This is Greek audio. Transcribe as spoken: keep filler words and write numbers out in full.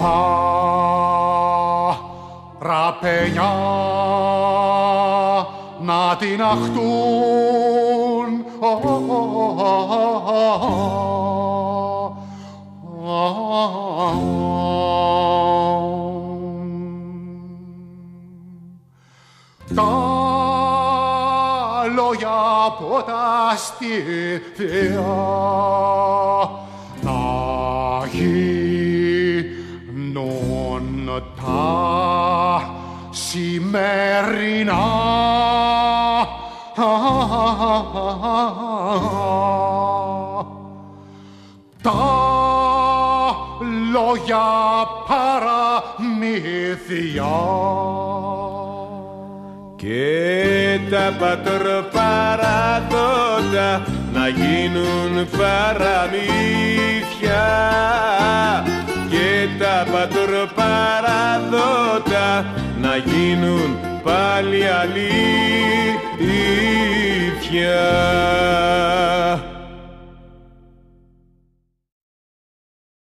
παραπενιά να την αχτούν. Τα λόγια από τα στήθια να γίνουν τα σημερινά. Τα λόγια παραμύθια και τα πατροπαραδότα να γίνουν παραμύθια, και τα πατροπαραδότα να γίνουν πάλι αλήθεια.